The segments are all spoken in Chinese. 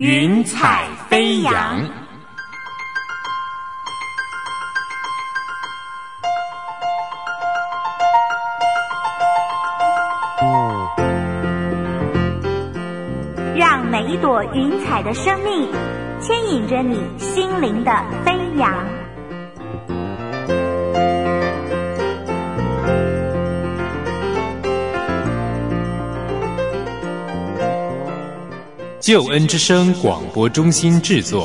云彩飞扬。 让每一朵云彩的生命牵引着你心灵的飞扬。 救恩之声广播中心制作。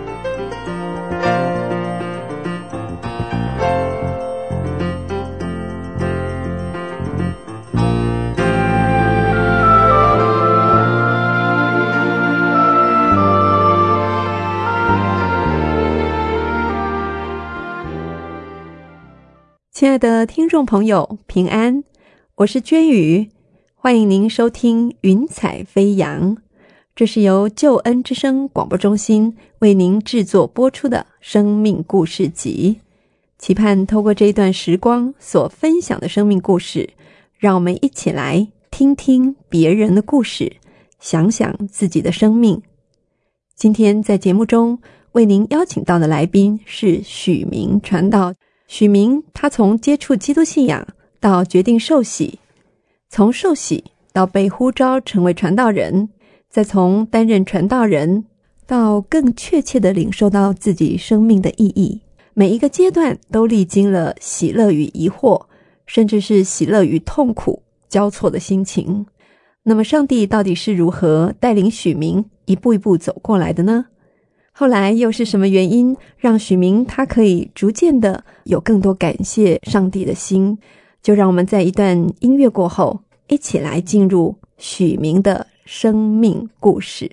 亲爱的听众朋友，平安，我是娟宇，欢迎您收听云彩飞扬。这是由救恩之声广播中心为您制作播出的生命故事集，期盼透过这一段时光所分享的生命故事，让我们一起来听听别人的故事，想想自己的生命。今天在节目中为您邀请到的来宾是许明传道。许明他从接触基督信仰到决定受洗，从受洗到被呼召成为传道人，再从担任传道人到更确切地领受到自己生命的意义，每一个阶段都历经了喜乐与疑惑，甚至是喜乐与痛苦交错的心情。那么上帝到底是如何带领许明一步一步走过来的呢？后来又是什么原因让许明他可以逐渐的有更多感谢上帝的心？就让我们在一段音乐过后，一起来进入许明的生命故事。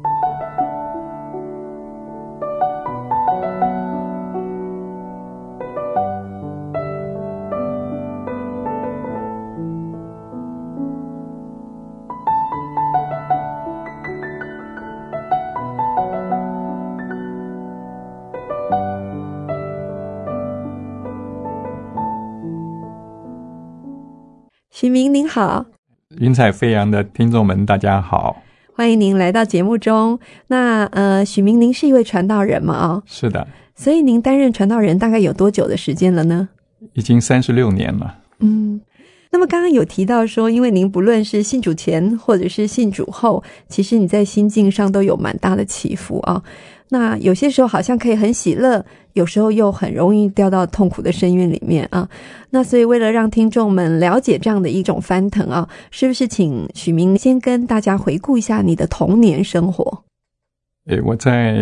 许明您好。 云彩飞扬的听众们大家好， 欢迎您来到节目中。那许明您是一位传道人吗？ 是的。 所以您担任传道人大概有多久的时间了呢？ 已经36年了。 那么刚刚有提到说，因为您不论是信主前或者是信主后，其实你在心境上都有蛮大的起伏啊。那有些时候好像可以很喜乐，有时候又很容易掉到痛苦的深渊里面啊。那所以为了让听众们了解这样的一种翻腾啊，是不是请许明先跟大家回顾一下你的童年生活？ 我在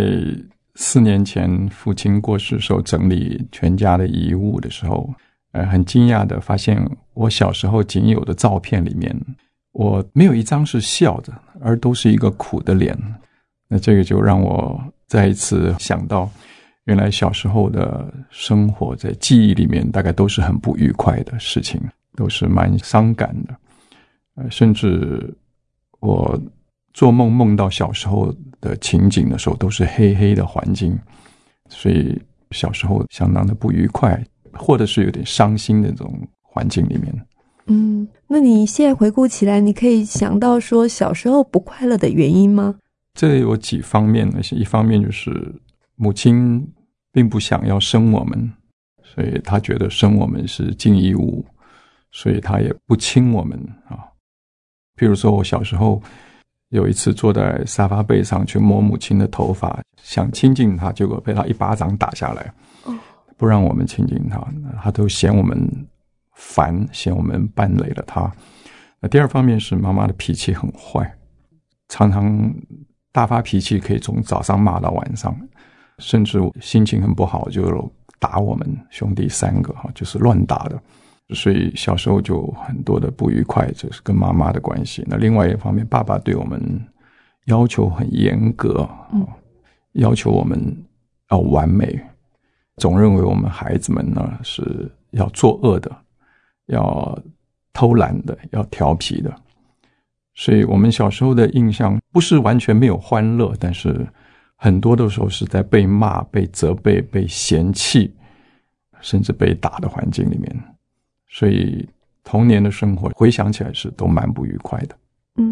4年前父亲过世时候整理全家的遗物的时候，很惊讶的发现我小时候仅有的照片里面，我没有一张是笑的，而都是一个苦的脸。那这个就让我再一次想到，原来小时候的生活在记忆里面大概都是很不愉快的事情，都是蛮伤感的。甚至我做梦梦到小时候的情景的时候，都是黑黑的环境，所以小时候相当的不愉快，或者是有点伤心的这种环境里面。 那你现在回顾起来，你可以想到说小时候不快乐的原因吗？ 这有几方面呢？一方面就是母亲并不想要生我们，所以她觉得生我们是尽义务，所以她也不亲我们啊。譬如说我小时候有一次坐在沙发背上去摸母亲的头发，想亲近她，结果被她一巴掌打下来，不让我们亲近她，她都嫌我们烦，嫌我们绊累了她。那第二方面是妈妈的脾气很坏，常常大发脾气，可以从早上骂到晚上，甚至心情很不好就打我们兄弟3个，就是乱打的。所以小时候就很多的不愉快，这是跟妈妈的关系。那另外一方面，爸爸对我们要求很严格，要求我们要完美，总认为我们孩子们呢是要作恶的，要偷懒的，要调皮的。所以我们小时候的印象不是完全没有欢乐，但是很多的时候是在被骂、被责备、被嫌弃，甚至被打的环境里面。所以童年的生活回想起来是都蛮不愉快的。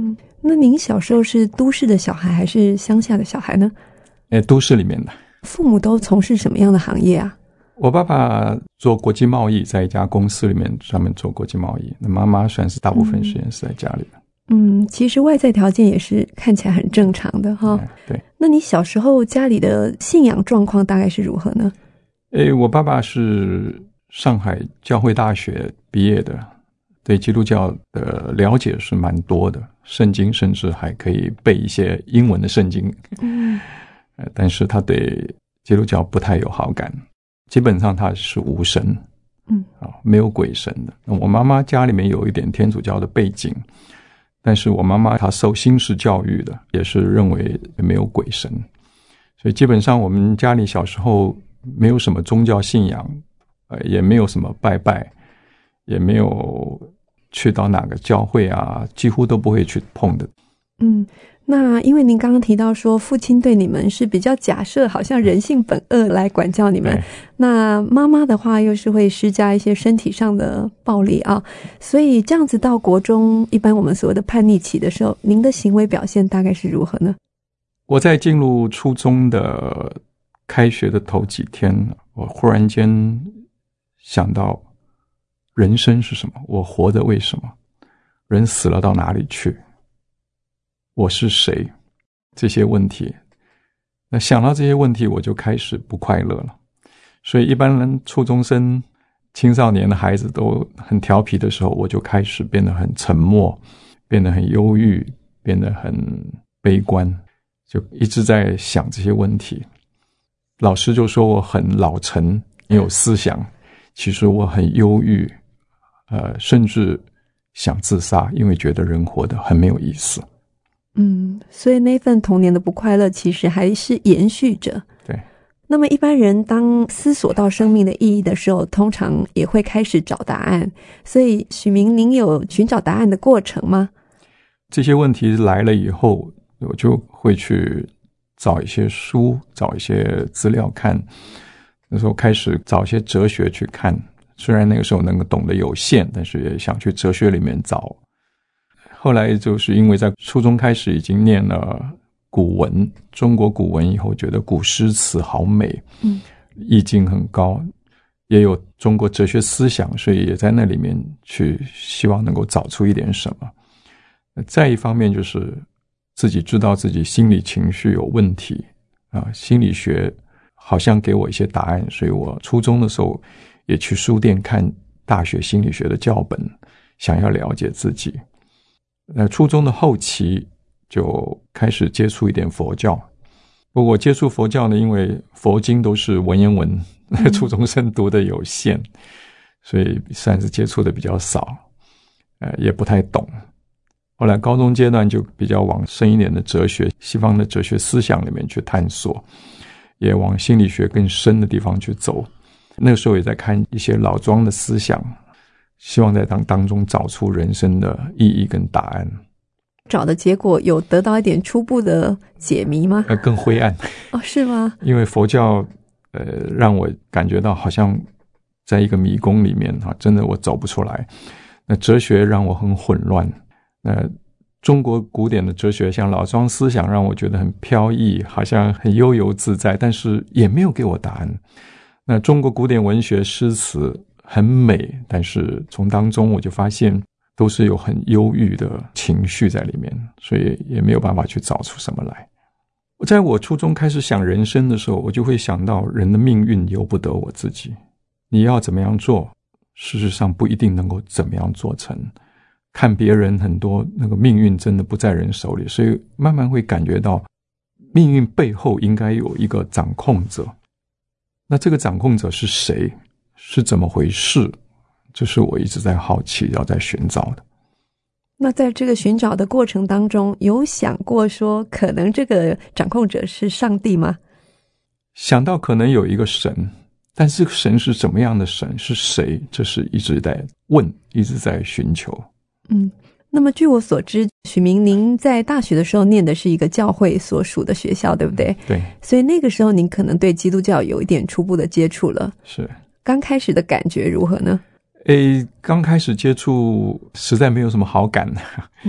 那您小时候是都市的小孩还是乡下的小孩呢？ 都市里面的。 父母都从事什么样的行业啊？ 我爸爸做国际贸易，在一家公司里面专门做国际贸易，那妈妈算是大部分时间是在家里的。 其实外在条件也是看起来很正常的哈。 对。 那你小时候家里的信仰状况大概是如何呢？ 我爸爸是上海教会大学毕业的，对基督教的了解是蛮多的，圣经甚至还可以背一些英文的圣经。但是他对基督教不太有好感，基本上他是无神，没有鬼神的。那我妈妈家里面有一点天主教的背景，但是我妈妈她受新式教育的，也是认为没有鬼神，所以基本上我们家里小时候没有什么宗教信仰，也没有什么拜拜，也没有去到哪个教会啊，几乎都不会去碰的。 那因为您刚刚提到说父亲对你们是比较假设好像人性本恶来管教你们，那妈妈的话又是会施加一些身体上的暴力啊，所以这样子到国中一般我们所谓的叛逆期的时候，您的行为表现大概是如何呢？ 我在进入初中的开学的头几天，我忽然间想到人生是什么，我活着为什么，人死了到哪里去，我是谁，这些问题。那想到这些问题，我就开始不快乐了。所以一般人初中生青少年的孩子都很调皮的时候，我就开始变得很沉默，变得很忧郁，变得很悲观，就一直在想这些问题。老师就说我很老成，没有思想，其实我很忧郁，甚至想自杀，因为觉得人活得很没有意思。 所以那份童年的不快乐其实还是延续着。 对。 那么一般人当思索到生命的意义的时候，通常也会开始找答案。所以许明，您有寻找答案的过程吗？ 这些问题来了以后，我就会去找一些书，找一些资料看。那时候开始找一些哲学去看，虽然那个时候能够懂得有限，但是也想去哲学里面找。后来就是因为在初中开始已经念了古文，中国古文以后，觉得古诗词好美，意境很高，也有中国哲学思想，所以也在那里面去希望能够找出一点什么。再一方面就是自己知道自己心理情绪有问题心理学好像给我一些答案，所以我初中的时候也去书店看大学心理学的教本，想要了解自己。初中的后期就开始接触一点佛教，不过接触佛教呢，因为佛经都是文言文，初中生读的有限，所以算是接触的比较少，也不太懂。后来高中阶段就比较往深一点的哲学，西方的哲学思想里面去探索，也往心理学更深的地方去走。那个时候也在看一些老庄的思想，希望在当中找出人生的意义跟答案。 找的结果有得到一点初步的解谜吗？ 更灰暗。 是吗？因为佛教让我感觉到好像在一个迷宫里面真的我走不出来。那哲学让我很混乱。中国古典的哲学像老庄思想让我觉得很飘逸，好像很悠游自在，但是也没有给我答案。那中国古典文学诗词很美，但是从当中我就发现都是有很忧郁的情绪在里面，所以也没有办法去找出什么来。在我初中开始想人生的时候，我就会想到人的命运由不得我自己，你要怎么样做，事实上不一定能够怎么样做成。看别人很多那个命运真的不在人手里，所以慢慢会感觉到命运背后应该有一个掌控者。那这个掌控者是谁？是怎么回事？这是我一直在好奇要在寻找的。 那在这个寻找的过程当中，有想过说可能这个掌控者是上帝吗？ 想到可能有一个神，但是神是怎么样的神？是谁？这是一直在问，一直在寻求。 那么据我所知，许明您在大学的时候念的是一个教会所属的学校，对不对？ 对。 所以那个时候您可能对基督教有一点初步的接触了。 是。 刚开始的感觉如何呢？ 刚开始接触实在没有什么好感。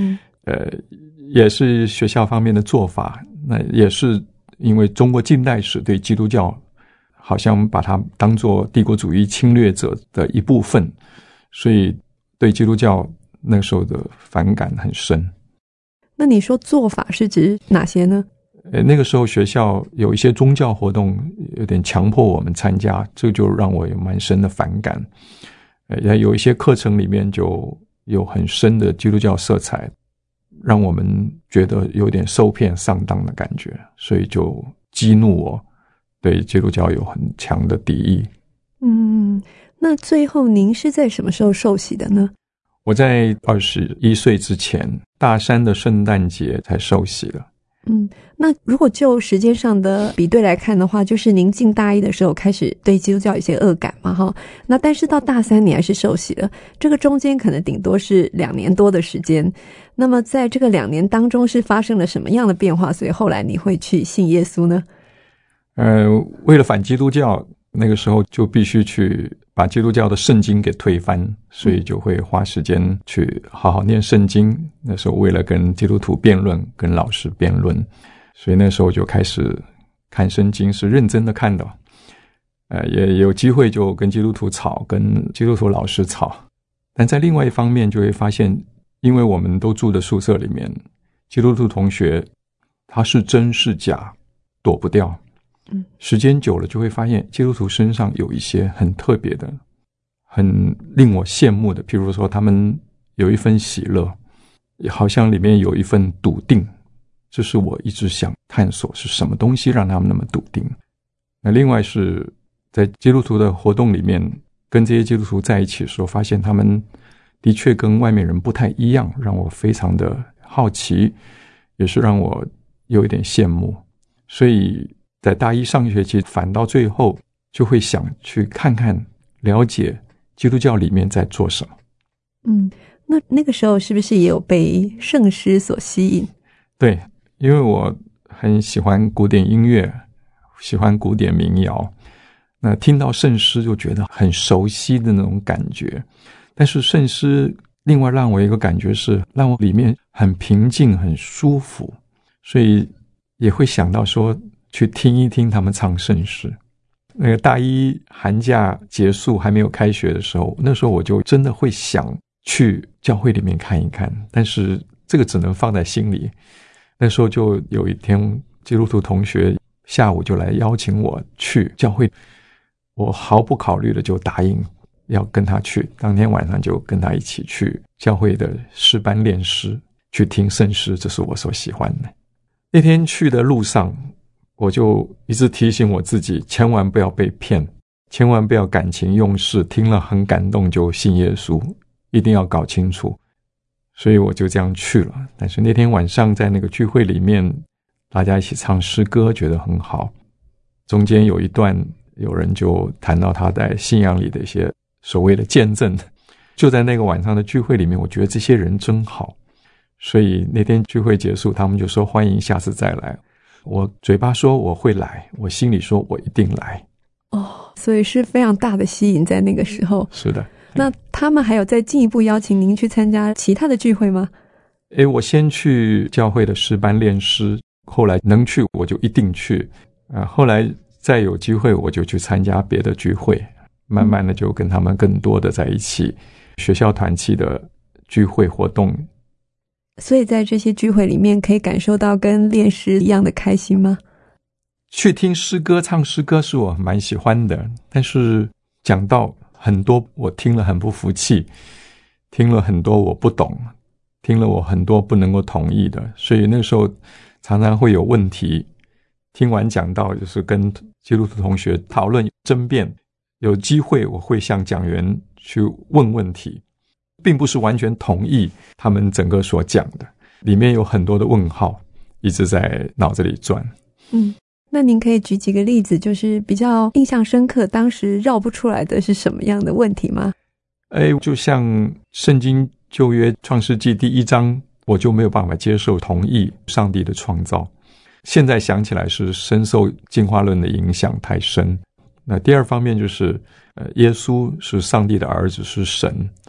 也是学校方面的做法，那也是因为中国近代史对基督教好像把它当作帝国主义侵略者的一部分，所以对基督教那时候的反感很深。 那你说做法是指哪些呢？ 那个时候学校有一些宗教活动有点强迫我们参加，这就让我有蛮深的反感。也有一些课程里面就有很深的基督教色彩，让我们觉得有点受骗上当的感觉，所以就激怒我对基督教有很强的敌意。 那最后您是在什么时候受洗的呢？ 我在21岁之前，大三的圣诞节才受洗了。 那如果就时间上的比对来看的话，就是您进大一的时候开始对基督教有些恶感嘛，哈。那但是到大三你还是受洗了，这个中间可能顶多是2年多的时间。那么在这个2年当中是发生了什么样的变化，所以后来你会去信耶稣呢？ 为了反基督教，那个时候就必须去把基督教的圣经给推翻，所以就会花时间去好好念圣经。那时候为了跟基督徒辩论，跟老师辩论，所以那时候就开始看圣经，是认真的看的。也有机会就跟基督徒吵，跟基督徒老师吵。但在另外一方面就会发现，因为我们都住的宿舍里面，基督徒同学他是真是假躲不掉。时间久了就会发现基督徒身上有一些很特别的，很令我羡慕的，譬如说他们有一份喜乐，好像里面有一份笃定，这是我一直想探索是什么东西让他们那么笃定。那另外是在基督徒的活动里面跟这些基督徒在一起的时候，发现他们的确跟外面人不太一样，让我非常的好奇，也是让我有一点羡慕。所以在大一上学期反到最后就会想去看看了解基督教里面在做什么。 那个时候是不是也有被圣诗所吸引？ 对，因为我很喜欢古典音乐，喜欢古典民谣，那听到圣诗就觉得很熟悉的那种感觉。但是圣诗另外让我一个感觉是让我里面很平静很舒服，所以也会想到说去听一听他们唱圣诗。那个大一寒假结束还没有开学的时候，那时候我就真的会想去教会里面看一看，但是这个只能放在心里。那时候就有一天基督徒同学下午就来邀请我去教会，我毫不考虑的就答应要跟他去。当天晚上就跟他一起去教会的诗班练诗，去听圣诗，这是我所喜欢的。那天去的路上我就一直提醒我自己，千万不要被骗，千万不要感情用事，听了很感动就信耶稣，一定要搞清楚。所以我就这样去了。但是那天晚上在那个聚会里面，大家一起唱诗歌，觉得很好。中间有一段有人就谈到他在信仰里的一些所谓的见证，就在那个晚上的聚会里面，我觉得这些人真好。所以那天聚会结束，他们就说欢迎下次再来。我嘴巴说我会来，我心里说我一定来。 所以是非常大的吸引在那个时候。 是的。 那他们还有再进一步邀请您去参加其他的聚会吗？ 我先去教会的诗班练诗，后来能去我就一定去。后来再有机会我就去参加别的聚会，慢慢的就跟他们更多的在一起，学校团契的聚会活动。 所以在这些聚会里面可以感受到跟练诗一样的开心吗？ 去听诗歌唱诗歌是我蛮喜欢的，但是讲到很多我听了很不服气，听了很多我不懂，听了我很多不能够同意的，所以那时候常常会有问题。听完讲道就是跟基督徒同学讨论争辩，有机会我会向讲员去问问题，并不是完全同意他们整个所讲的，里面有很多的问号一直在脑子里转。 那您可以举几个例子，就是比较印象深刻当时绕不出来的是什么样的问题吗？ 就像圣经旧约创世纪第1章，我就没有办法接受同意上帝的创造，现在想起来是深受进化论的影响太深。那第二方面就是耶稣是上帝的儿子，是神，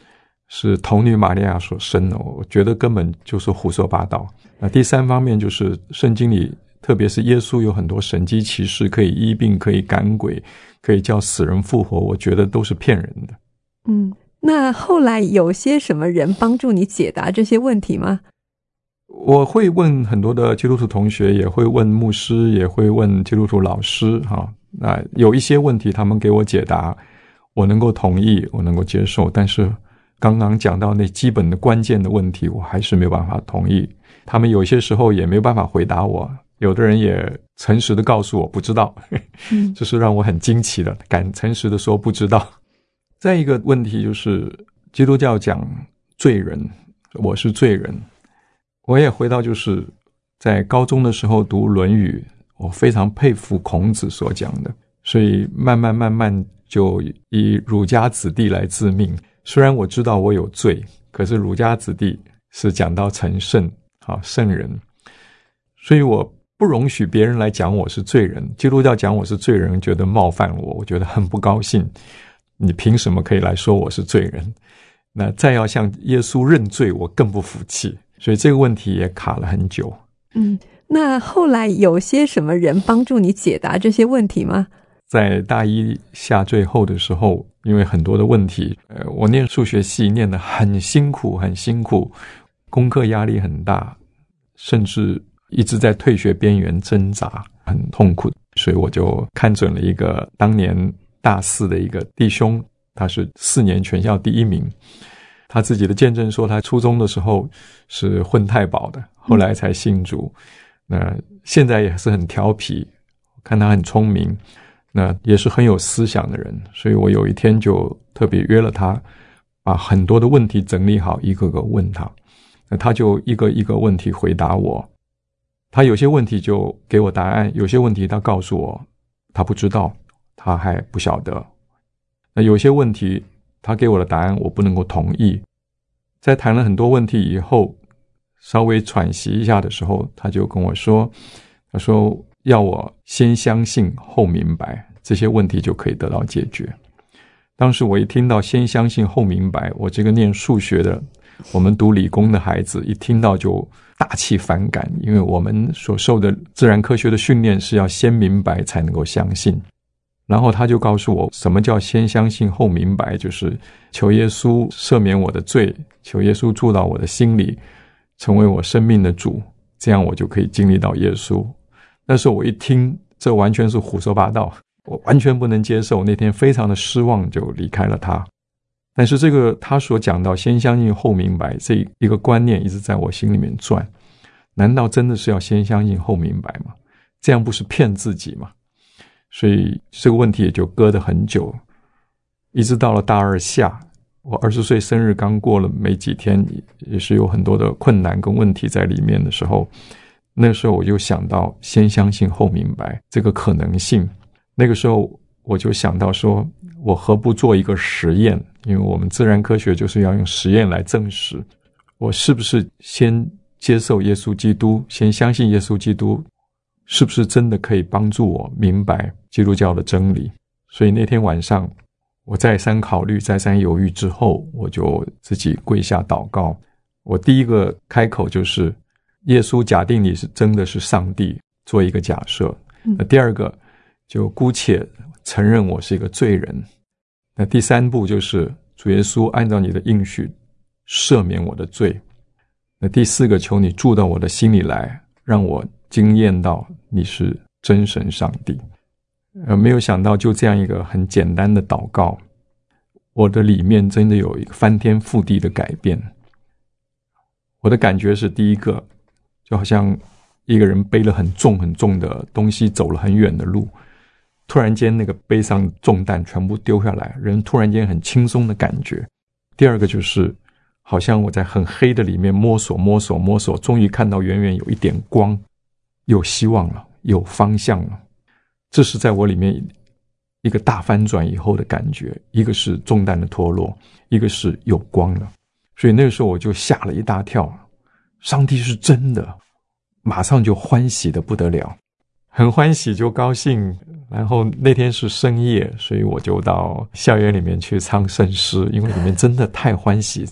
是童女玛利亚所生的，我觉得根本就是胡说八道。那第三方面就是圣经里，特别是耶稣有很多神迹奇事，可以医病，可以赶鬼，可以叫死人复活，我觉得都是骗人的。 那后来有些什么人帮助你解答这些问题吗？ 我会问很多的基督徒同学，也会问牧师，也会问基督徒老师那有一些问题他们给我解答，我能够同意，我能够接受，但是刚刚讲到那基本的关键的问题，我还是没有办法同意。他们有些时候也没有办法回答我，有的人也诚实的告诉我不知道，这是让我很惊奇的，敢诚实的说不知道。再一个问题就是基督教讲罪人，我是罪人，我也回到就是在高中的时候读《论语》，我非常佩服孔子所讲的，所以慢慢就以儒家子弟来自命。虽然我知道我有罪，可是儒家子弟是讲到成圣圣人，所以我不容许别人来讲我是罪人。基督教讲我是罪人，觉得冒犯我觉得很不高兴。你凭什么可以来说我是罪人？那再要向耶稣认罪，我更不服气。所以这个问题也卡了很久。 那后来有些什么人帮助你解答这些问题吗？ 在大一下最后的时候，因为很多的问题，我念数学系念得很辛苦，功课压力很大，甚至一直在退学边缘挣扎，很痛苦。所以我就看准了一个当年大四的一个弟兄，他是4年全校第1名。他自己的见证说，他初中的时候是混太保的，后来才信主。那现在也是很调皮，看他很聪明，那也是很有思想的人。所以我有一天就特别约了他，把很多的问题整理好，一个个问他。那他就一个一个问题回答我。他有些问题就给我答案，有些问题他告诉我他不知道，他还不晓得。那有些问题他给我的答案我不能够同意。在谈了很多问题以后，稍微喘息一下的时候，他就跟我说，他说要我先相信后明白，这些问题就可以得到解决。当时我一听到先相信后明白，我这个念数学的，我们读理工的孩子一听到就大气反感，因为我们所受的自然科学的训练是要先明白才能够相信。然后他就告诉我，什么叫先相信后明白，就是求耶稣赦免我的罪，求耶稣住到我的心里，成为我生命的主，这样我就可以经历到耶稣。那时候我一听，这完全是胡说八道，我完全不能接受，那天非常的失望，就离开了他。但是这个他所讲到先相信后明白，这一个观念一直在我心里面转。难道真的是要先相信后明白吗？这样不是骗自己吗？所以这个问题也就搁得很久，一直到了大2下，我20岁生日刚过了没几天，也是有很多的困难跟问题在里面的时候，那时候我就想到先相信后明白这个可能性。那个时候我就想到说，我何不做一个实验，因为我们自然科学就是要用实验来证实，我是不是先接受耶稣基督，先相信耶稣基督，是不是真的可以帮助我明白基督教的真理。所以那天晚上我再三考虑，再三犹豫之后，我就自己跪下祷告。我第一个开口就是耶稣假定你是真的是上帝，做一个假设。那第二个就姑且承认我是一个罪人。那第3步就是主耶稣按照你的应许赦免我的罪。那第4个求你住到我的心里来，让我经验到你是真神上帝。没有想到就这样一个很简单的祷告，我的里面真的有一个翻天覆地的改变。我的感觉是，第一个就好像一个人背了很重很重的东西，走了很远的路，突然间那个背上重担全部丢下来，人突然间很轻松的感觉。第二个就是好像我在很黑的里面摸索，终于看到远远有一点光，有希望了，有方向了。这是在我里面一个大翻转以后的感觉，一个是重担的脱落，一个是有光了。所以那个时候我就吓了一大跳，上帝是真的，马上就欢喜的不得了，很欢喜就高兴。然后那天是深夜，所以我就到校园里面去唱圣诗，因为里面真的太欢喜，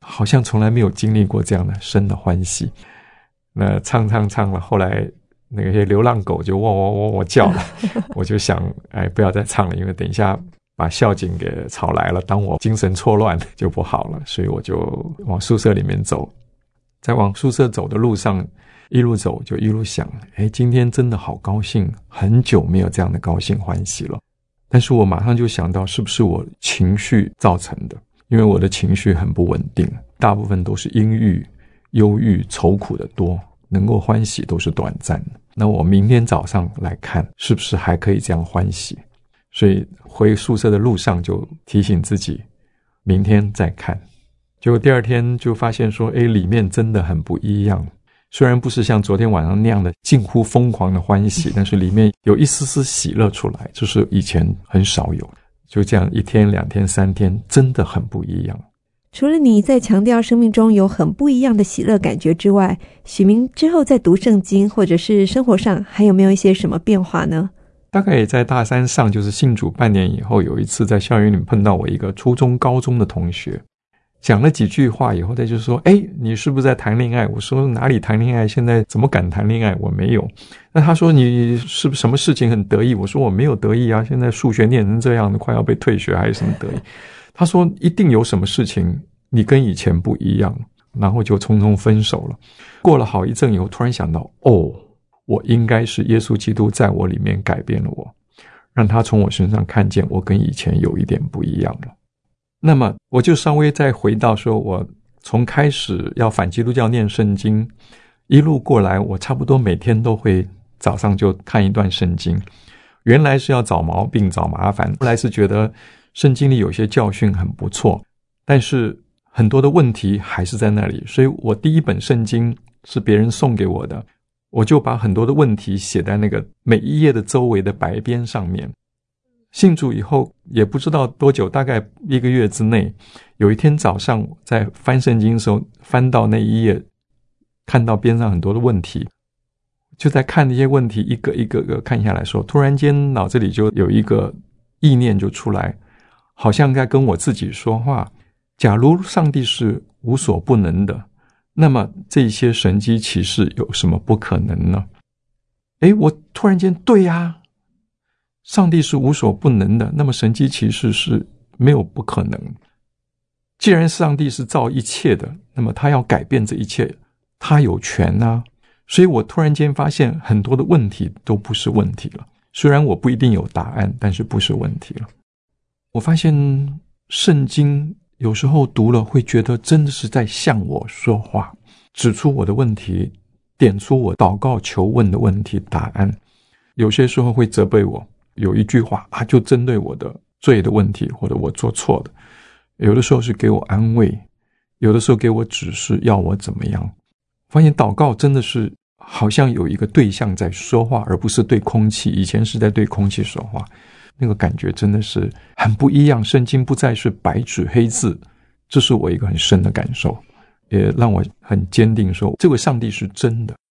好像从来没有经历过这样的深的欢喜。那唱了，后来那些流浪狗就喔叫了，我就想不要再唱了，因为等一下把校警给吵来了，当我精神错乱就不好了，所以我就往宿舍里面走。在往宿舍走的路上，一路走就一路想，今天真的好高兴，很久没有这样的高兴欢喜了。但是我马上就想到，是不是我情绪造成的？因为我的情绪很不稳定，大部分都是阴郁、忧郁、愁苦的多，能够欢喜都是短暂的。那我明天早上来看，是不是还可以这样欢喜？所以回宿舍的路上就提醒自己，明天再看。结果第二天就发现说，里面真的很不一样。虽然不是像昨天晚上那样的近乎疯狂的欢喜，但是里面有一丝丝喜乐出来，就是以前很少有。就这样1天、2天、3天，真的很不一样。 除了你在强调生命中有很不一样的喜乐感觉之外，许明之后在读圣经或者是生活上还有没有一些什么变化呢？ 大概也在大3上，就是信主半年以后，有一次在校园里碰到我一个初中高中的同学，讲了几句话以后，他就说你是不是在谈恋爱？我说哪里谈恋爱，现在怎么敢谈恋爱？我没有。那他说你是不是什么事情很得意？我说我没有得意啊，现在数学念成这样的，快要被退学还是什么得意？他说一定有什么事情你跟以前不一样，然后就匆匆分手了。过了好一阵以后，突然想到我应该是耶稣基督在我里面改变了我，让他从我身上看见我跟以前有一点不一样了。那么我就稍微再回到说，我从开始要反基督教念圣经，一路过来我差不多每天都会早上就看一段圣经。原来是要找毛病找麻烦，后来是觉得圣经里有些教训很不错，但是很多的问题还是在那里，所以我第一本圣经是别人送给我的，我就把很多的问题写在那个每一页的周围的白边上面。信主以后也不知道多久，大概1个月之内，有一天早上在翻圣经的时候，翻到那一页，看到边上很多的问题，就在看那些问题一个一个个看下来的时候，突然间脑子里就有一个意念就出来，好像在跟我自己说话，假如上帝是无所不能的，那么这些神迹奇事有什么不可能呢？我突然间对啊，上帝是无所不能的，那么神迹奇事是没有不可能。既然上帝是造一切的，那么他要改变这一切，他有权啊。所以我突然间发现很多的问题都不是问题了，虽然我不一定有答案，但是不是问题了。我发现圣经有时候读了会觉得真的是在向我说话，指出我的问题，点出我祷告求问的问题答案。有些时候会责备我，有一句话就针对我的罪的问题，或者我做错的。有的时候是给我安慰，有的时候给我指示，要我怎么样。发现祷告真的是好像有一个对象在说话，而不是对空气。以前是在对空气说话，那个感觉真的是很不一样。圣经不再是白纸黑字，这是我一个很深的感受，也让我很坚定说这个上帝是真的。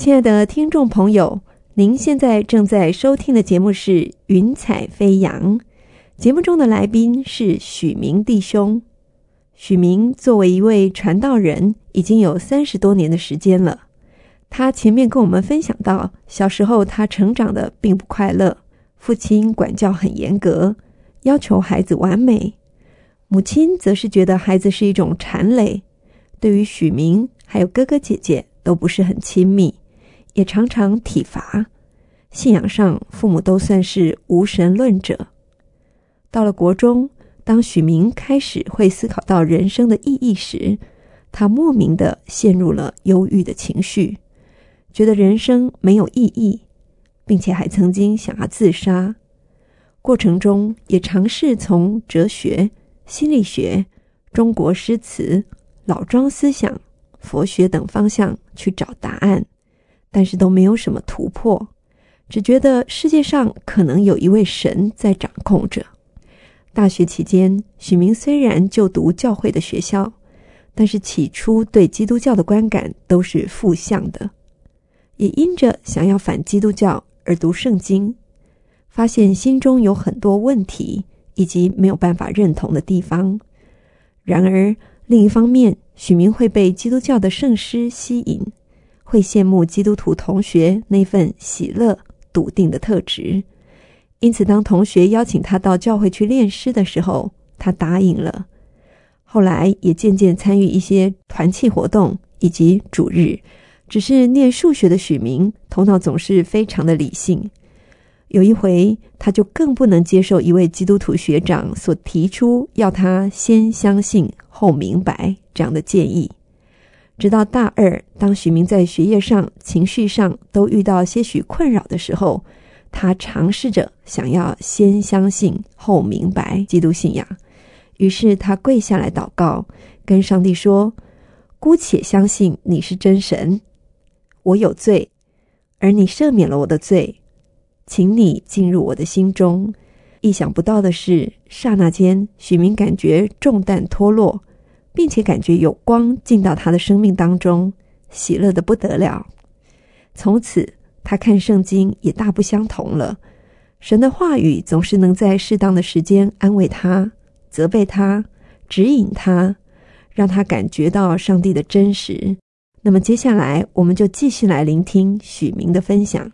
亲爱的听众朋友，您现在正在收听的节目是《云彩飞扬》，节目中的来宾是许明弟兄。许明作为一位传道人，已经有30多年的时间了。他前面跟我们分享到，小时候他成长的并不快乐，父亲管教很严格，要求孩子完美，母亲则是觉得孩子是一种缠累，对于许明还有哥哥姐姐都不是很亲密，也常常体罚。信仰上，父母都算是无神论者。到了国中，当许明开始会思考到人生的意义时，他莫名地陷入了忧郁的情绪，觉得人生没有意义，并且还曾经想要自杀。过程中也尝试从哲学、心理学、中国诗词、老庄思想、佛学等方向去找答案，但是都没有什么突破，只觉得世界上可能有一位神在掌控着。大学期间，许明虽然就读教会的学校，但是起初对基督教的观感都是负向的，也因着想要反基督教而读圣经，发现心中有很多问题以及没有办法认同的地方。然而另一方面，许明会被基督教的圣诗吸引，会羡慕基督徒同学那份喜乐笃定的特质，因此当同学邀请他到教会去练诗的时候，他答应了。后来也渐渐参与一些团契活动以及主日。只是念数学的许明头脑总是非常的理性，有一回他就更不能接受一位基督徒学长所提出要他先相信后明白这样的建议。直到大二，当许明在学业上、情绪上都遇到些许困扰的时候，他尝试着想要先相信后明白基督信仰。于是他跪下来祷告，跟上帝说：姑且相信你是真神，我有罪，而你赦免了我的罪，请你进入我的心中。意想不到的是，刹那间许明感觉重担脱落，并且感觉有光进到他的生命当中，喜乐得不得了。从此他看圣经也大不相同了，神的话语总是能在适当的时间安慰他、责备他、指引他，让他感觉到上帝的真实。那么接下来我们就继续来聆听许明的分享。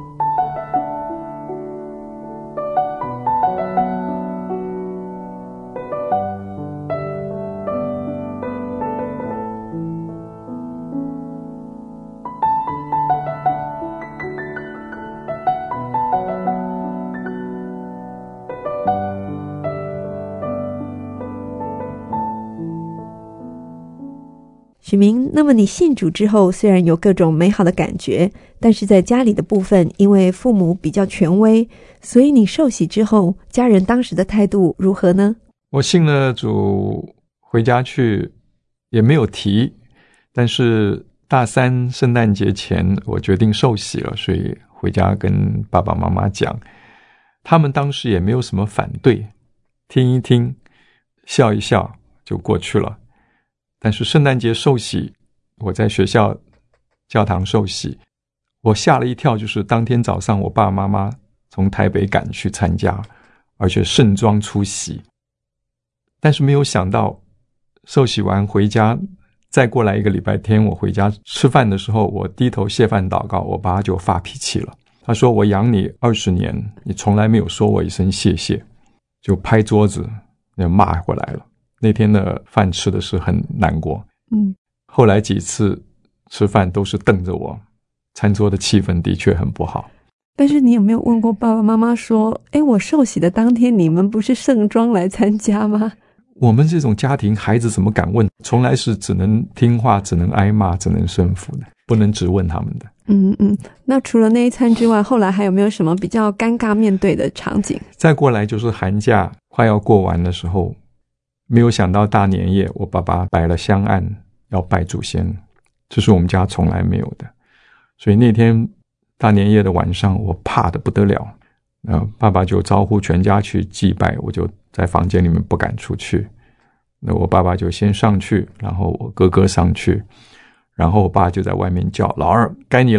许明，那么你信主之后，虽然有各种美好的感觉，但是在家里的部分，因为父母比较权威，所以你受洗之后，家人当时的态度如何呢？ 我信了主，回家去也没有提，但是大3圣诞节前，我决定受洗了，所以回家跟爸爸妈妈讲，他们当时也没有什么反对，听一听，笑一笑就过去了。但是圣诞节受洗，我在学校教堂受洗，我吓了一跳，就是当天早上我爸爸妈妈从台北赶去参加，而且盛装出席。但是没有想到受洗完回家，再过来一个礼拜天，我回家吃饭的时候，我低头谢饭祷告，我爸就发脾气了。他说：我养你20年，你从来没有说我一声谢谢，就拍桌子就骂回来了。那天的饭吃的是很难过，后来几次吃饭都是瞪着我，餐桌的气氛的确很不好。 但是你有没有问过爸爸妈妈说，我受洗的当天你们不是盛装来参加吗？ 我们这种家庭，孩子怎么敢问？从来是只能听话，只能挨骂，只能顺服的，不能质问他们的。 那除了那一餐之外，后来还有没有什么比较尴尬面对的场景？ 再过来就是寒假快要过完的时候，没有想到大年夜我爸爸摆了香案要拜祖先，这是我们家从来没有的。所以那天大年夜的晚上，我怕得不得了，爸爸就招呼全家去祭拜，我就在房间里面不敢出去。那我爸爸就先上去，然后我哥哥上去，然后我爸就在外面叫：老二该你了。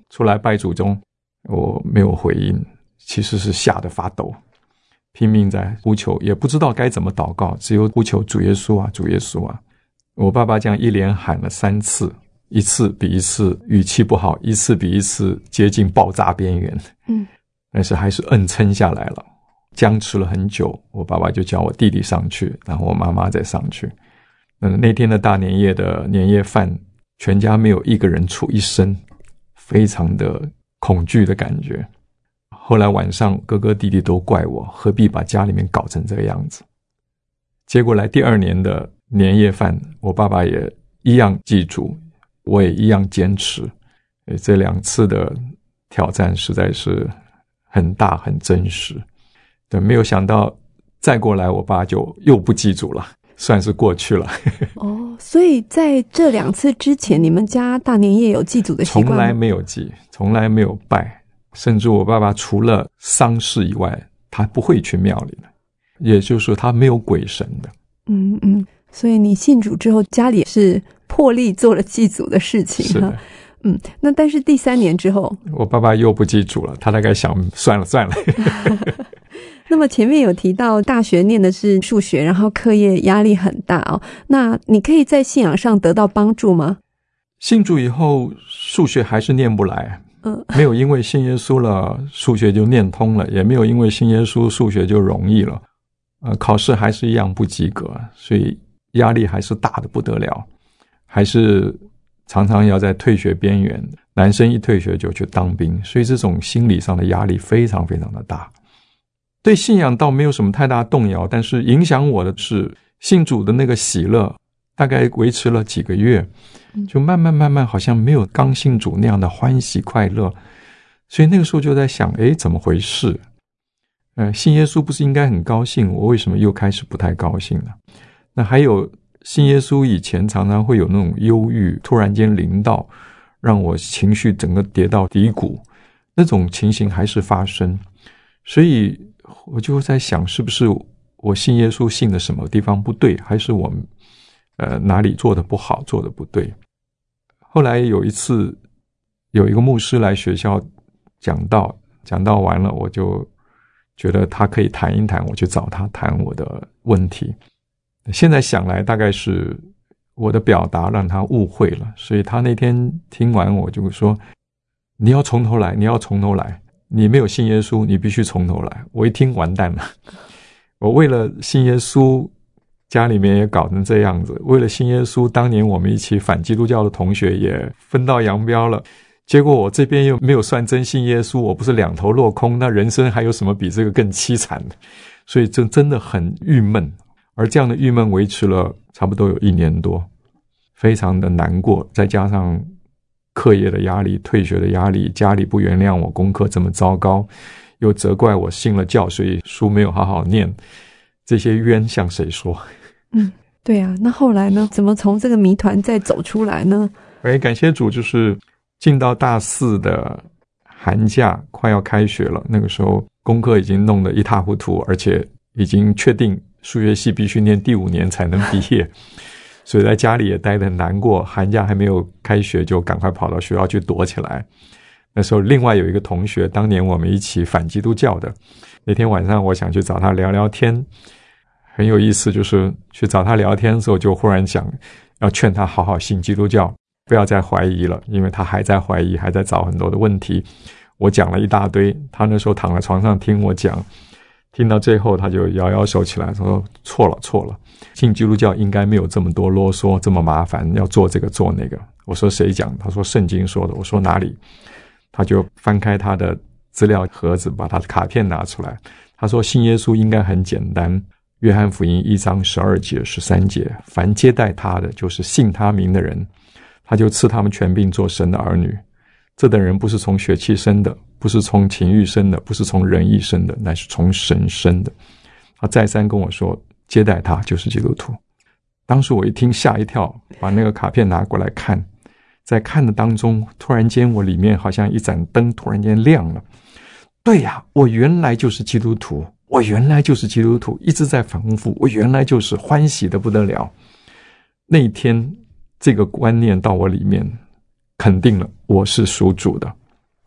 出来拜祖宗，我没有回应，其实是吓得发抖，拼命在呼求，也不知道该怎么祷告，只有呼求主耶稣啊，主耶稣啊。我爸爸这样一连喊了3次，一次比一次语气不好，一次比一次接近爆炸边缘。但是还是硬撑下来了，僵持了很久。我爸爸就叫我弟弟上去，然后我妈妈再上去。那天的大年夜的年夜饭，全家没有一个人出一声，非常的恐惧的感觉。后来晚上哥哥弟弟都怪我何必把家里面搞成这个样子。结果来第2年的年夜饭，我爸爸也一样记住，我也一样坚持。这2次的挑战实在是很大很真实。对，没有想到再过来我爸就又不记住了，算是过去了。 所以在这2次之前，你们家大年夜有祭祖的习惯吗？ 从来没有祭，从来没有拜，甚至我爸爸除了丧事以外，他不会去庙里的，也就是说他没有鬼神的。 所以你信主之后，家里是破例做了祭祖的事情。 是的。 那但是第3年之后， 我爸爸又不记住了，他大概想算了。 那么前面有提到大学念的是数学，然后课业压力很大哦。那你可以在信仰上得到帮助吗？ 信主以后，数学还是念不来。没有因为信耶稣了，数学就念通了，也没有因为信耶稣，数学就容易了。考试还是一样不及格，所以压力还是大的不得了，还是常常要在退学边缘。男生一退学就去当兵，所以这种心理上的压力非常非常的大。对信仰倒没有什么太大动摇，但是影响我的是信主的那个喜乐，大概维持了几个月，就慢慢好像没有刚信主那样的欢喜快乐。所以那个时候就在想，怎么回事？信耶稣不是应该很高兴，我为什么又开始不太高兴了？那还有信耶稣以前常常会有那种忧郁，突然间临到，让我情绪整个跌到低谷，那种情形还是发生。所以我就在想，是不是我信耶稣信的什么地方不对，还是我哪里做的不好，做的不对。后来有一次有一个牧师来学校讲道完了，我就觉得他可以谈一谈，我去找他谈我的问题。现在想来，大概是我的表达让他误会了，所以他那天听完我就说，你要从头来，你要从头来，你没有信耶稣，你必须从头来。我一听完蛋了，我为了信耶稣，家里面也搞成这样子，为了信耶稣，当年我们一起反基督教的同学也分道扬镳了，结果我这边又没有算真信耶稣，我不是2头落空，那人生还有什么比这个更凄惨的？所以这真的很郁闷。而这样的郁闷维持了差不多有1年多，非常的难过，再加上课业的压力、退学的压力，家里不原谅我功课这么糟糕，又责怪我信了教，所以书没有好好念，这些冤向谁说？ 对啊，那后来呢？怎么从这个谜团再走出来呢？ 感谢主，就是进到大4的寒假，快要开学了，那个时候功课已经弄得一塌糊涂，而且已经确定数学系必须念第5年才能毕业，所以在家里也待得很难过。寒假还没有开学，就赶快跑到学校去躲起来。那时候另外有一个同学，当年我们一起反基督教的，那天晚上我想去找他聊聊天，很有意思，就是去找他聊天的时候，就忽然想要劝他好好信基督教，不要再怀疑了，因为他还在怀疑，还在找很多的问题。我讲了一大堆，他那时候躺在床上听我讲，听到最后他就摇摇手起来说，错了，信基督教应该没有这么多啰嗦，这么麻烦，要做这个做那个。我说谁讲？他说圣经说的。我说哪里？他就翻开他的资料盒子，把他的卡片拿出来，他说信耶稣应该很简单，约翰福音1章12节13节，凡接待他的，就是信他名的人，他就赐他们权柄做神的儿女。这等人不是从血气生的，不是从情欲生的，不是从人意生的，乃是从神生的。他再三跟我说，接待他就是基督徒。当时我一听吓一跳，把那个卡片拿过来看，在看的当中，突然间我里面好像一盏灯突然间亮了。对呀，我原来就是基督徒，我原来就是基督徒，一直在反复，我原来就是欢喜的不得了。那一天这个观念到我里面，肯定了我是属主的，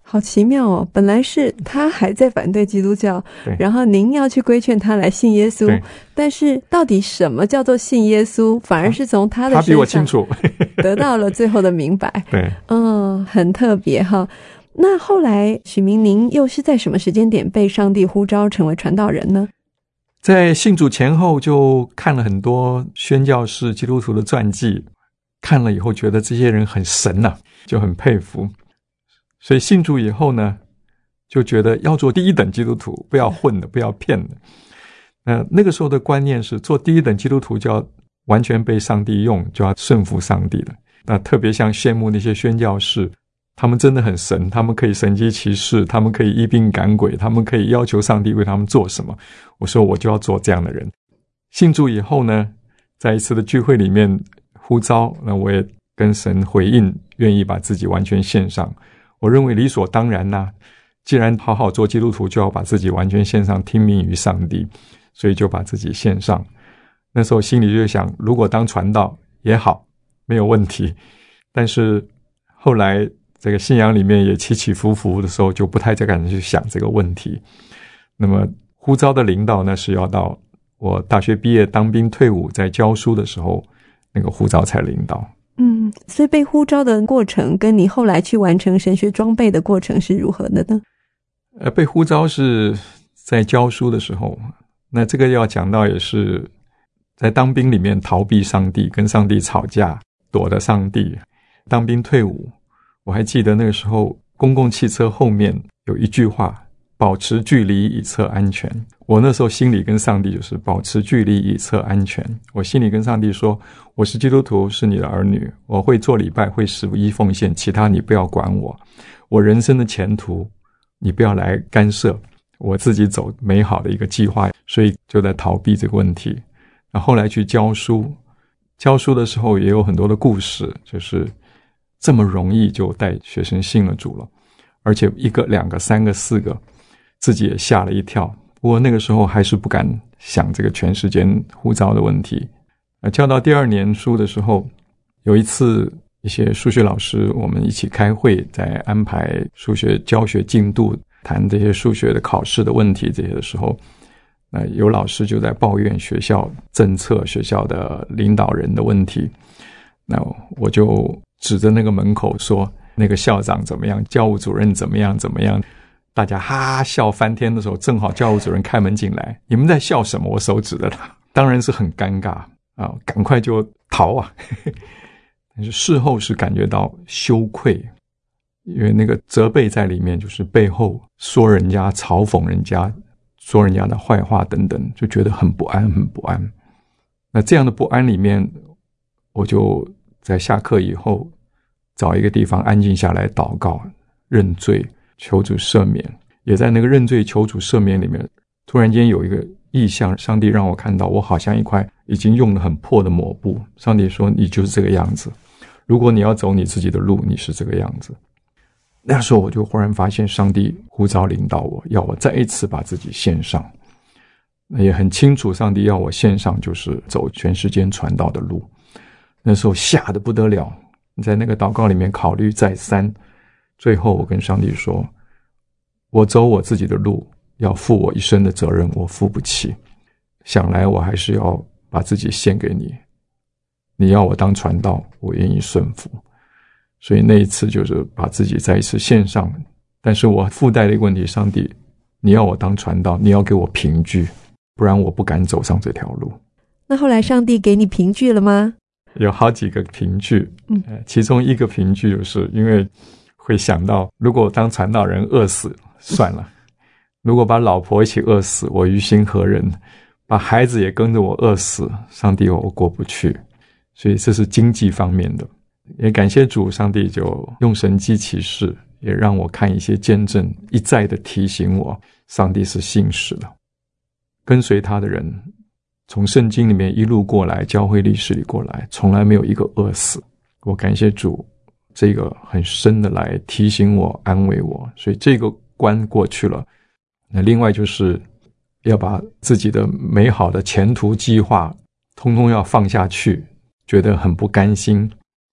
好奇妙哦！本来是他还在反对基督教，然后您要去规劝他来信耶稣，但是到底什么叫做信耶稣，反而是从他的身上他比我清楚得到了最后的明白。 对， 很特别哈。那后来许明您又是在什么时间点被上帝呼召成为传道人呢？ 在信主前后就看了很多宣教士基督徒的传记，看了以后觉得这些人很神啊，就很佩服。所以信主以后呢，就觉得要做第一等基督徒，不要混的，不要骗的。那个时候的观念是，做第一等基督徒就要完全被上帝用，就要顺服上帝的。那特别像羡慕那些宣教士，他们真的很神，他们可以神迹奇事，他们可以医病赶鬼，他们可以要求上帝为他们做什么。我说我就要做这样的人。信主以后呢，在一次的聚会里面呼召，那我也跟神回应，愿意把自己完全献上。我认为理所当然啊，既然好好做基督徒，就要把自己完全献上，听命于上帝，所以就把自己献上。那时候心里就想，如果当传道也好，没有问题。但是后来这个信仰里面也起起伏伏的时候，就不太再敢去想这个问题。那么呼召的领导呢，是要到我大学毕业当兵退伍在教书的时候，那个呼召才领导。 所以被呼召的过程跟你后来去完成神学装备的过程是如何的呢？ 被呼召是在教书的时候，那这个要讲到也是在当兵里面逃避上帝，跟上帝吵架，躲着上帝。当兵退伍，我还记得那个时候公共汽车后面有一句话，保持距离以策安全。我那时候心里跟上帝就是保持距离以策安全。我心里跟上帝说，我是基督徒，是你的儿女，我会做礼拜，会15%奉献，其他你不要管我。我人生的前途你不要来干涉，我自己走美好的一个计划。所以就在逃避这个问题。然后后来去教书，教书的时候也有很多的故事，就是这么容易就带学生信了主了，而且1个、2个、3个、4个，自己也吓了一跳。不过那个时候还是不敢想这个全时间呼召的问题。教到第2年书的时候，有一次一些数学老师我们一起开会，在安排数学教学进度，谈这些数学的考试的问题这些的时候，有老师就在抱怨学校政策、学校的领导人的问题。那我就指着那个门口说，那个校长怎么样，教务主任怎么样怎么样。大家哈哈笑翻天的时候，正好教务主任开门进来，你们在笑什么？我手指着他，当然是很尴尬啊，赶快就逃啊。但是事后是感觉到羞愧，因为那个责备在里面，就是背后说人家、嘲讽人家、说人家的坏话等等，就觉得很不安，很不安。那这样的不安里面，我就在下课以后找一个地方安静下来祷告、认罪、求主赦免。也在那个认罪求主赦免里面，突然间有一个意象，上帝让我看到我好像一块已经用得很破的抹布。上帝说，你就是这个样子，如果你要走你自己的路，你是这个样子。那时候我就忽然发现上帝呼召领导我，要我再一次把自己献上。也很清楚上帝要我献上就是走全时间传道的路。那时候吓得不得了，在那个祷告里面考虑再三，最后我跟上帝说，我走我自己的路，要负我一生的责任，我负不起。想来我还是要把自己献给你，你要我当传道，我愿意顺服。所以那一次就是把自己再一次献上。但是我附带的一个问题，上帝，你要我当传道，你要给我凭据，不然我不敢走上这条路。 那后来上帝给你凭据了吗？ 有好几个凭据，其中一个凭据就是因为会想到，如果当传道人饿死算了，如果把老婆一起饿死，我于心何忍？把孩子也跟着我饿死，上帝我过不去。所以这是经济方面的。也感谢主，上帝就用神迹奇事，也让我看一些见证，一再的提醒我，上帝是信实的。跟随他的人，从圣经里面一路过来，教会历史里过来，从来没有一个饿死。我感谢主，这个很深的来提醒我、安慰我，所以这个关过去了。那另外就是要把自己的美好的前途计划通通要放下去，觉得很不甘心。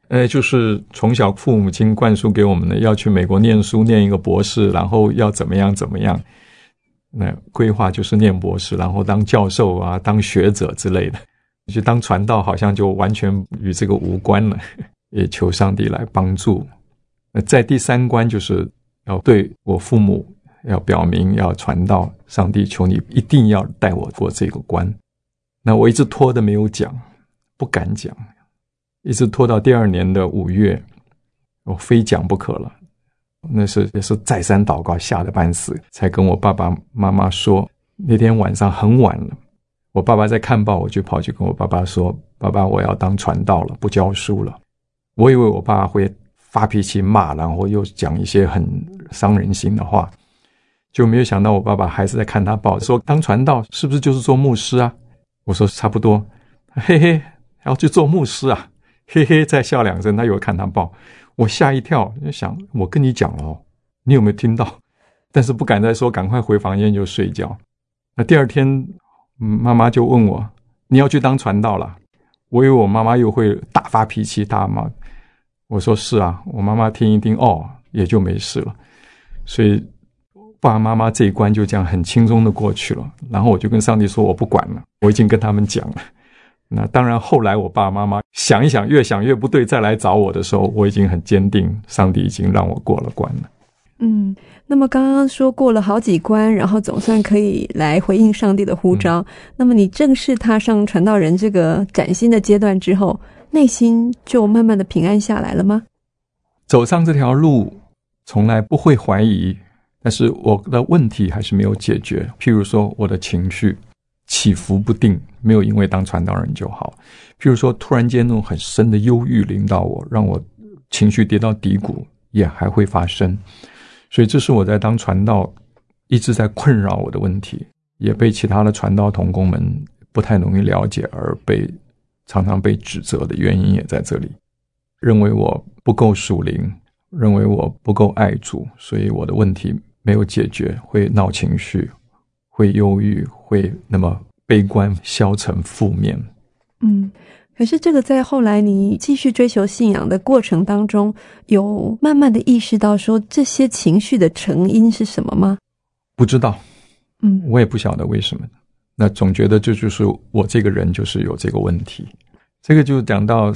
就是从小父母亲灌输给我们的，要去美国念书，念一个博士，然后要怎么样怎么样。那规划就是念博士，然后当教授啊，当学者之类的。去当传道好像就完全与这个无关了，也求上帝来帮助。在第3关就是要对我父母要表明要传道，上帝求你一定要带我过这个关。那我一直拖的没有讲，不敢讲，一直拖到第2年的5月，我非讲不可了。那是也是再三祷告，吓得半死，才跟我爸爸妈妈说。那天晚上很晚了，我爸爸在看报，我就跑去跟我爸爸说，爸爸，我要当传道了，不教书了。我以为我爸会发脾气骂，然后又讲一些很伤人心的话，就没有想到我爸爸还是在看他报，说当传道是不是就是做牧师啊？我说差不多。嘿嘿，要去做牧师啊？嘿嘿，再笑2声，他又看他报。我吓一跳，就想我跟你讲了哦，你有没有听到？但是不敢再说，赶快回房间就睡觉。那第2天妈妈就问我，你要去当传道了？我以为我妈妈又会大发脾气大骂。我说是啊，我妈妈听一听，也就没事了。所以爸爸妈妈这一关就这样很轻松的过去了。然后我就跟上帝说，我不管了，我已经跟他们讲了。那当然后来我爸爸妈妈想一想，越想越不对，再来找我的时候，我已经很坚定，上帝已经让我过了关了。 那么刚刚说过了好几关，然后总算可以来回应上帝的呼召。那么你正式踏上传道人这个崭新的阶段之后，内心就慢慢的平安下来了吗？ 走上这条路从来不会怀疑，但是我的问题还是没有解决。譬如说我的情绪起伏不定，没有因为当传道人就好。譬如说突然间那种很深的忧郁临到我，让我情绪跌到低谷，也还会发生。所以这是我在当传道一直在困扰我的问题，也被其他的传道同工们不太容易了解，而常常被指责的原因也在这里。认为我不够属灵，认为我不够爱主，所以我的问题没有解决，会闹情绪，会忧郁，会那么悲观消沉负面。 可是这个在后来你继续追求信仰的过程当中，有慢慢的意识到说这些情绪的成因是什么吗？ 不知道，我也不晓得为什么。那总觉得这就是我这个人就是有这个问题。这个就讲到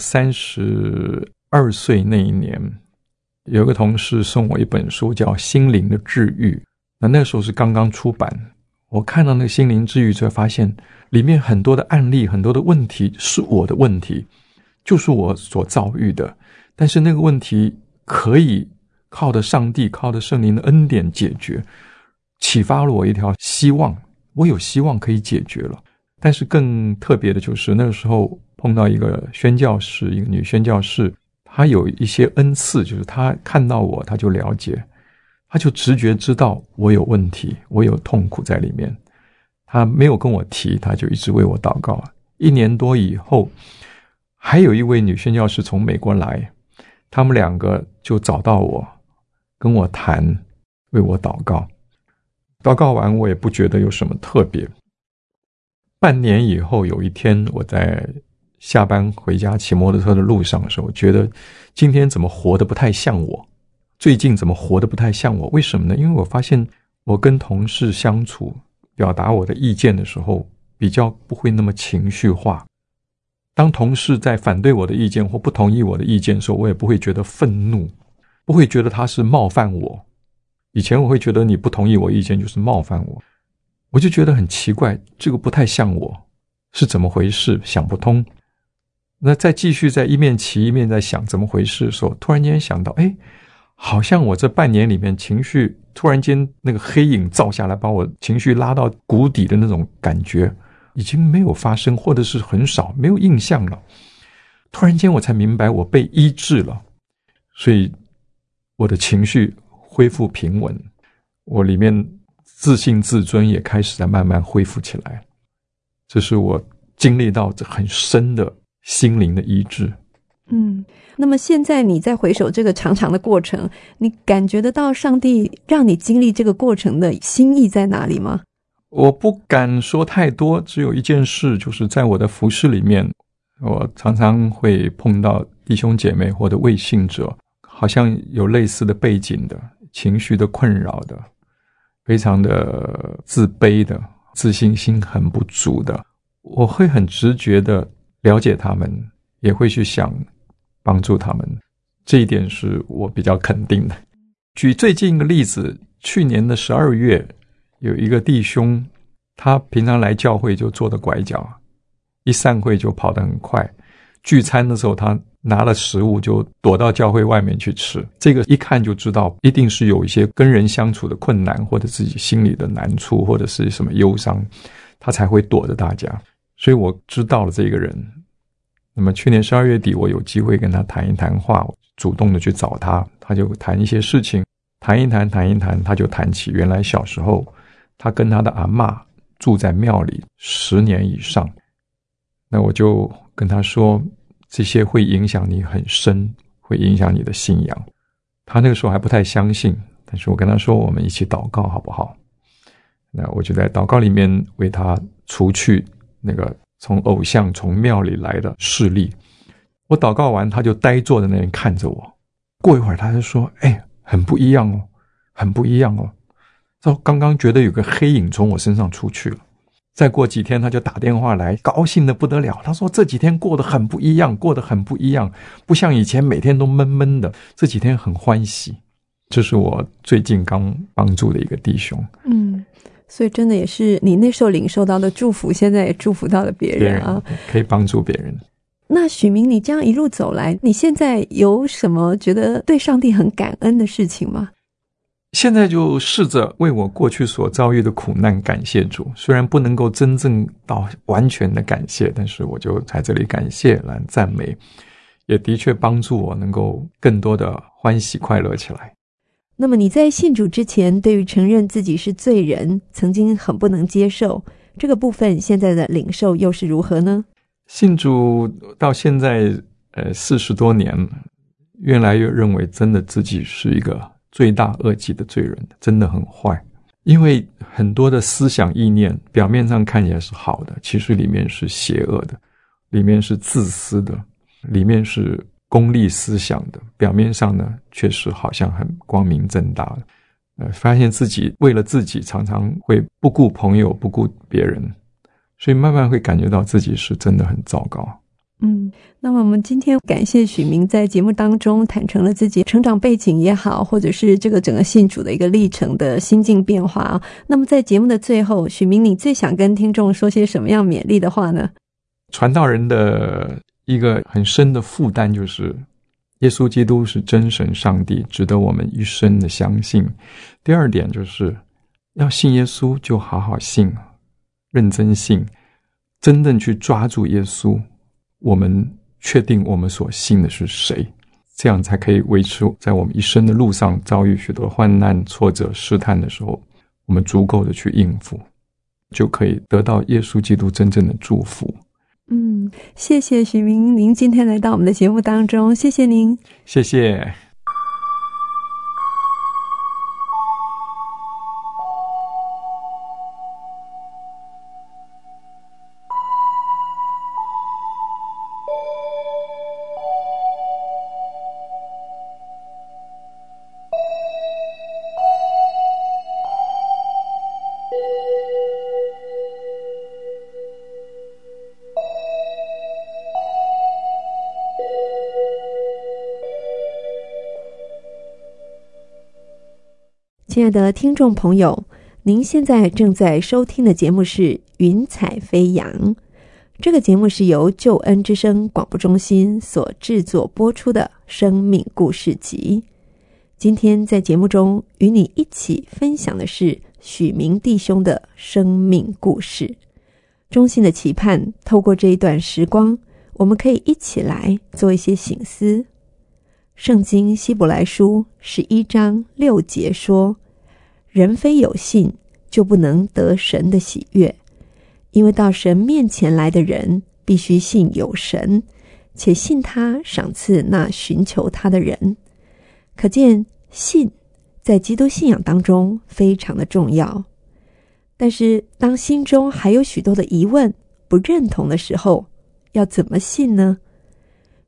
32岁那一年，有个同事送我一本书叫《心灵的治愈》，那时候是刚刚出版。我看到那个心灵治愈，才发现里面很多的案例，很多的问题是我的问题，就是我所遭遇的。但是那个问题可以靠着上帝，靠着圣灵的恩典解决，启发了我一条希望，我有希望可以解决了。但是更特别的就是那个时候碰到一个宣教士，一个女宣教士，她有一些恩赐，就是她看到我，她就了解，他就直觉知道我有问题，我有痛苦在里面。他没有跟我提，他就一直为我祷告。1年多以后，还有一位女宣教士从美国来，他们2个就找到我，跟我谈，为我祷告。祷告完我也不觉得有什么特别。半年以后，有一天我在下班回家骑摩托车的路上的时候，我觉得今天怎么活得不太像我，最近怎么活得不太像我？为什么呢？因为我发现我跟同事相处，表达我的意见的时候，比较不会那么情绪化。当同事在反对我的意见或不同意我的意见的时候，我也不会觉得愤怒，不会觉得他是冒犯我。以前我会觉得你不同意我意见就是冒犯我，我就觉得很奇怪，这个不太像我，是怎么回事？想不通。那再继续在一面骑一面在想怎么回事的时候，突然间想到，好像我这半年里面情绪突然间那个黑影照下来，把我情绪拉到谷底的那种感觉已经没有发生，或者是很少，没有印象了。突然间我才明白我被医治了，所以我的情绪恢复平稳，我里面自信自尊也开始在慢慢恢复起来。这是我经历到这很深的心灵的医治。 那么现在你在回首这个长长的过程，你感觉得到上帝让你经历这个过程的心意在哪里吗？ 我不敢说太多，只有一件事，就是在我的服事里面，我常常会碰到弟兄姐妹或者未信者，好像有类似的背景的，情绪的困扰的，非常的自卑的，自信心很不足的，我会很直觉的了解他们，也会去想帮助他们，这一点是我比较肯定的。举最近一个例子，去年的12月，有一个弟兄，他平常来教会就坐着拐角，一散会就跑得很快，聚餐的时候他拿了食物就躲到教会外面去吃，这个一看就知道一定是有一些跟人相处的困难，或者自己心里的难处，或者是什么忧伤，他才会躲着大家。所以我知道了这个人。那么去年12月底，我有机会跟他谈一谈话，主动的去找他，他就谈一些事情，谈一谈，他就谈起原来小时候他跟他的阿嬷住在庙里10年以上。那我就跟他说，这些会影响你很深，会影响你的信仰。他那个时候还不太相信，但是我跟他说，我们一起祷告好不好？那我就在祷告里面为他除去那个从偶像从庙里来的势力。我祷告完，他就呆坐在那里看着我。过一会儿他就说，很不一样哦，很不一样哦。他刚刚觉得有个黑影从我身上出去了。再过几天他就打电话来，高兴得不得了，他说这几天过得很不一样，不像以前每天都闷闷的，这几天很欢喜。这是我最近刚帮助的一个弟兄。 所以真的也是你那时候领受到的祝福，现在也祝福到了别人啊， 可以帮助别人。 那许明，你这样一路走来，你现在有什么觉得对上帝很感恩的事情吗？ 现在就试着为我过去所遭遇的苦难感谢主，虽然不能够真正到完全的感谢，但是我就在这里感谢来赞美，也的确帮助我能够更多的欢喜快乐起来。 那么你在信主之前，对于承认自己是罪人曾经很不能接受，这个部分现在的领受又是如何呢？ 信主到现在40多年，越来越认为真的自己是一个罪大恶极的罪人，真的很坏。因为很多的思想意念表面上看起来是好的，其实里面是邪恶的，里面是自私的，里面是功利思想的，表面上呢确实好像很光明正大的。发现自己为了自己常常会不顾朋友，不顾别人，所以慢慢会感觉到自己是真的很糟糕。 那么我们今天感谢许明在节目当中坦诚了自己成长背景也好，或者是这个整个信主的一个历程的心境变化啊。那么在节目的最后，许明你最想跟听众说些什么样勉励的话呢？ 传道人的一个很深的负担就是耶稣基督是真神上帝，值得我们一生的相信。第二点就是要信耶稣就好好信，认真信，真正去抓住耶稣，我们确定我们所信的是谁，这样才可以维持在我们一生的路上遭遇许多患难挫折试探的时候，我们足够的去应付，就可以得到耶稣基督真正的祝福。 谢谢许明，您今天来到我们的节目当中，谢谢您。 谢谢。 亲爱的听众朋友，您现在正在收听的节目是云彩飞扬。这个节目是由救恩之声广播中心所制作播出的生命故事集。今天在节目中与你一起分享的是许明弟兄的生命故事。衷心的期盼透过这一段时光，我们可以一起来做一些省思。圣经希伯来书11章6节说，人非有信就不能得神的喜悦，因为到神面前来的人必须信有神，且信他赏赐那寻求他的人。可见信在基督信仰当中非常的重要。但是当心中还有许多的疑问不认同的时候，要怎么信呢？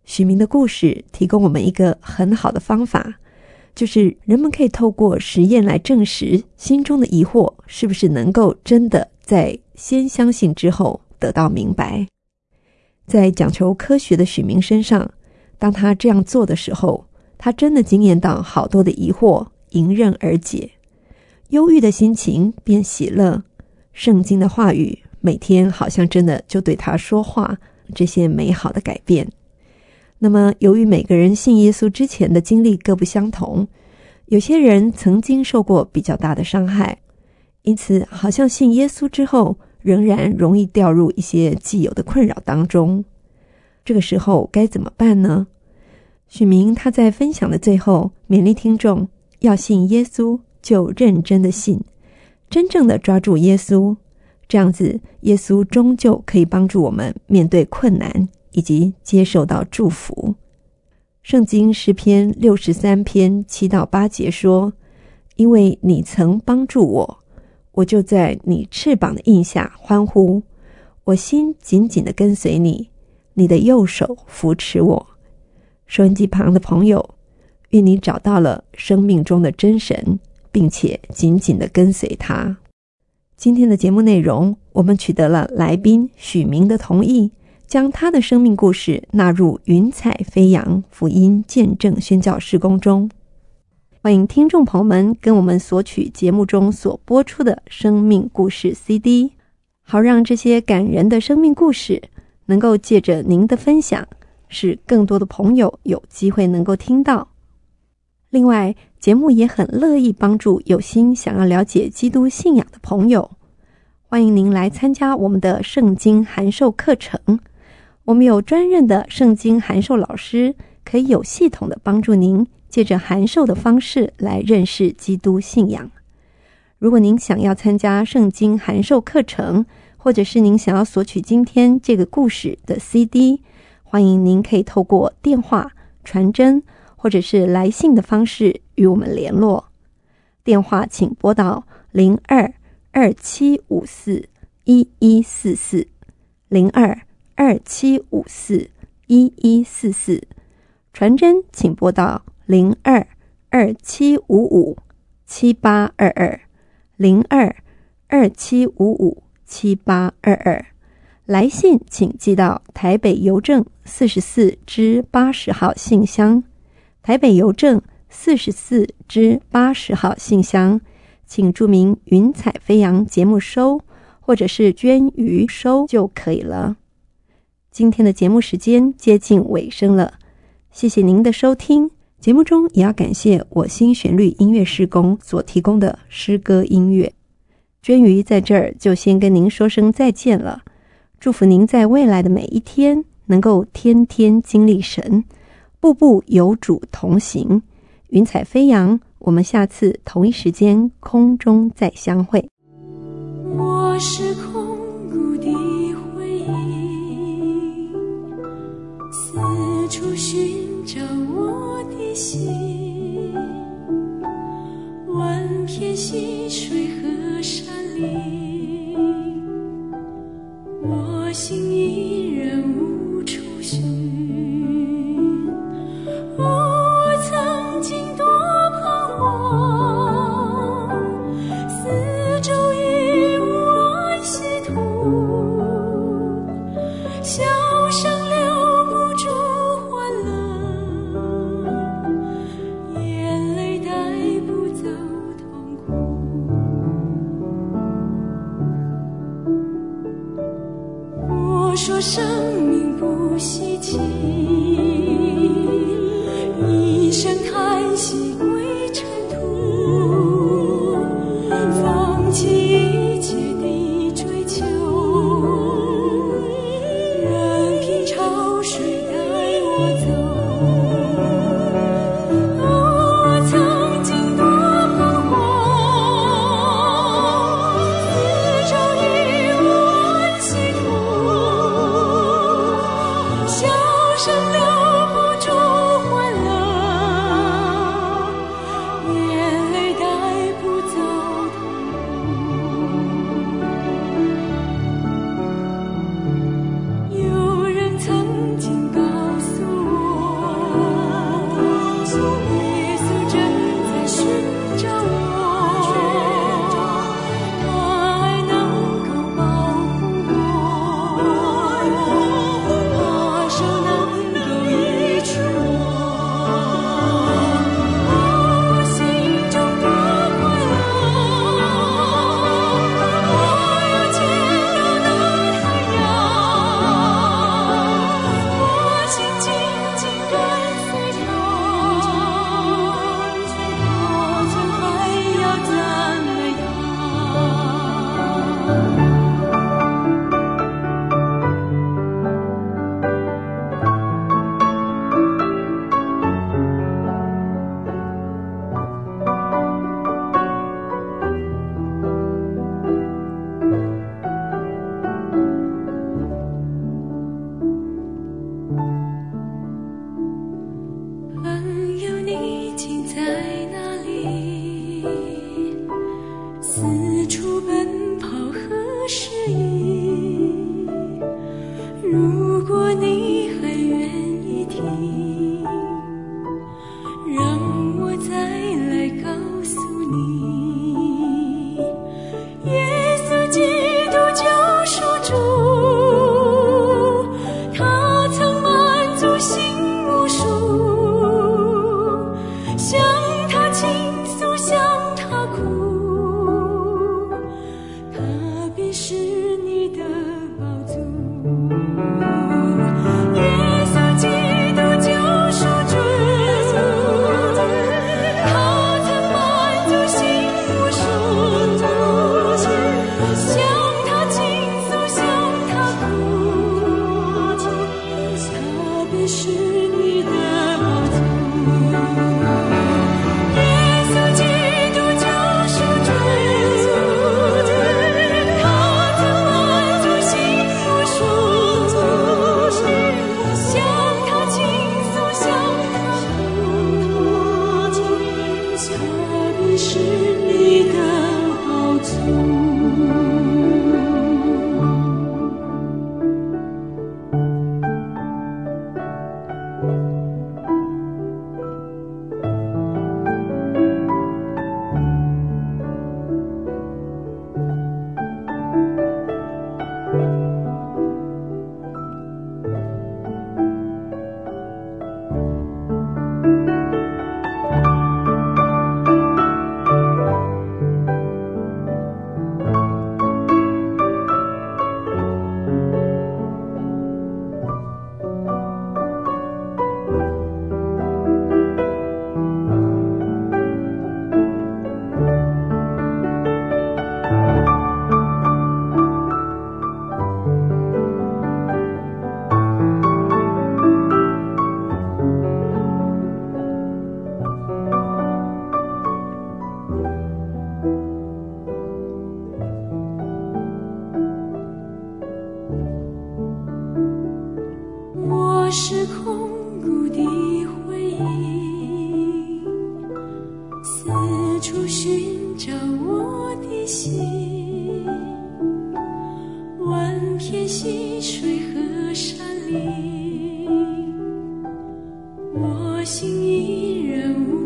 许明的故事提供我们一个很好的方法，就是人们可以透过实验来证实心中的疑惑是不是能够真的在先相信之后得到明白。在讲求科学的许明身上，当他这样做的时候，他真的经验到好多的疑惑迎刃而解，忧郁的心情变喜乐，圣经的话语每天好像真的就对他说话，这些美好的改变。那么由于每个人信耶稣之前的经历各不相同，有些人曾经受过比较大的伤害，因此好像信耶稣之后仍然容易掉入一些既有的困扰当中。这个时候该怎么办呢？许明他在分享的最后勉励听众，要信耶稣就认真的信，真正的抓住耶稣，这样子耶稣终究可以帮助我们面对困难以及接受到祝福。圣经诗篇63篇7到8节说，因为你曾帮助我，我就在你翅膀的印下欢呼，我心紧紧地跟随你，你的右手扶持我。收音机旁的朋友，愿你找到了生命中的真神，并且紧紧地跟随他。今天的节目内容，我们取得了来宾许明的同意，将他的生命故事纳入云彩飞扬福音见证宣教事工中。欢迎听众朋友们跟我们索取节目中所播出的生命故事 CD， 好让这些感人的生命故事能够借着您的分享，使更多的朋友有机会能够听到。另外，节目也很乐意帮助有心想要了解基督信仰的朋友，欢迎您来参加我们的圣经函授课程。我们有专任的圣经函授老师，可以有系统的帮助您借着函授的方式来认识基督信仰。如果您想要参加圣经函授课程，或者是您想要索取今天这个故事的 CD， 欢迎您可以透过电话、传真或者是来信的方式与我们联络。电话请拨到02-2754-1144 02-2754-1144，传真请拨到02-2755-7822 02-2755-7822，来信请寄到台北邮政44支80号信箱，台北邮政44支80号信箱，请注明云彩飞扬节目收，或者是捐余收就可以了。今天的节目时间接近尾声了，谢谢您的收听。节目中也要感谢我心旋律音乐事工所提供的诗歌音乐。娟瑜在这儿就先跟您说声再见了，祝福您在未来的每一天能够天天经历神，步步有主同行。云彩飞扬，我们下次同一时间空中再相会。 我是空谷的回忆，四处寻找我的心，万片溪水和山林，我心依然无处寻。我曾经多彷徨，四周已无安息土，笑声留不住欢乐，眼泪带不走痛苦。我说生命不稀奇，一声叹息归尘土，放弃一切的追求，任凭潮水带我走。我曾经多彷徨，四周已无安息土， 我心依然无